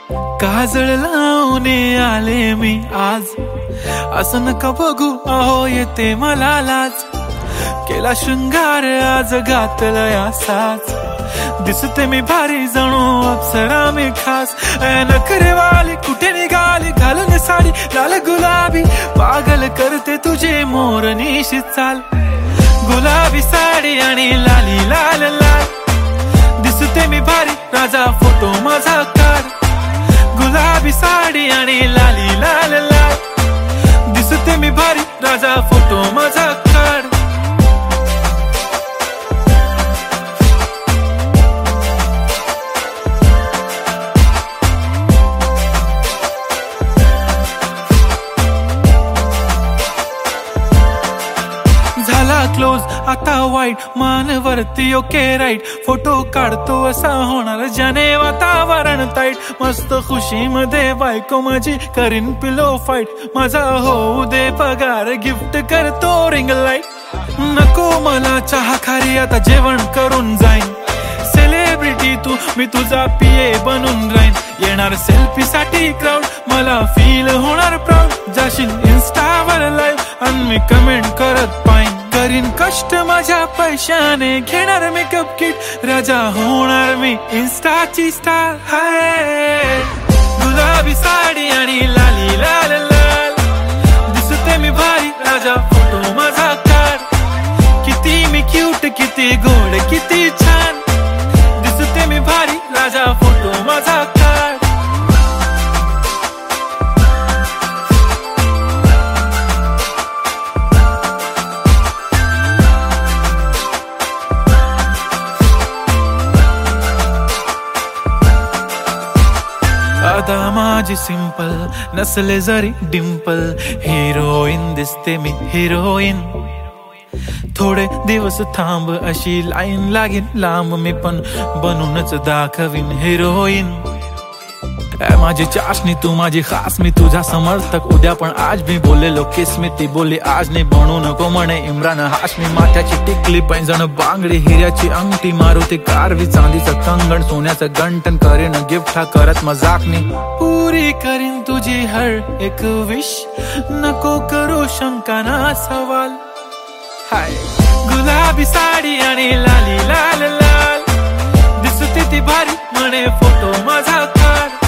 काजळ लावून आले मी आज, असं नका बघू अहो येते मला लाज. केला शृंगार आज घातलया साज, दिसते मी भारी जणू अप्सरा मी खास. नखरेवाली कुठे निघाली घालून साडी लाल गुलाबी, पागल करते तुझे मोरनीशी चाल. गुलाबी साडी आणि लाली लाल लाल, दिसते मी भारी राजा फोटो माझा काढ. गुलाबी साडी आणि लाली लाल लाल, दिसते मी भारी राजा फोटो माझा काढ. झाला क्लोज आता वाईट, मानवरती ओके राईट. फोटो काढतो असा होणार ज्याने वातावरण ताईट. मस्त खुशी मध्ये बायको माझी करीन पिलो फाईट. माझा होऊ दे पगार गिफ्ट करतो रिंग लाईट. नको मला चहा खारी आता जेवण करून जाईन. सेलिब्रिटी तू मी तुझा पिये बनून राहीन. येणार सेल्फी साठी क्राऊड मला फील होणार प्राऊड. जाशील इन्स्टावर लाईव्ह आणि मी कमेंट करत पाईन. करीन कष्ट माझ्या पैशाने घेणार मेकअप किट. राजा होणार मी इन्स्टाची स्टार. हाय गुलाबी साडी आणि लाली लाल लाल, दिसते मी भारी राजा फोटो माझा काढ. किती मी क्यूट किती गोड किती छान, दिसते मी भारी राजा फोटो माझा काढ. अदा माझी सिंपल नसले जरी डिंपल, हिरोईन दिसते मी हिरोईन. थोडे दिवस थांब अशी लाईन लागेल लांब, मी पण बनूनच दाखवीन हिरोईन. माझी चाशनी तू माझी खास, मी तुझा समर्थक उद्या पण आज मी बोललेलो किस मी. ती बोलली आज नाही बनू नको म्हणे इम्रान हाशमी. माथ्याची टिकली पैंजण बांगडी हिऱ्याची अंगठी, मारुती कारवी चांदीचं कंगण सोन्याचं गंटन. करीन गिफ्ट हा करत मजाकनी, पुरी करीन तुझी हर एक विश. नको करू शंका ना सवाल. हाय गुलाबी साडी आणि लाली लाल लाल, दिसते ती भारी म्हणे फोटो माझा काढ.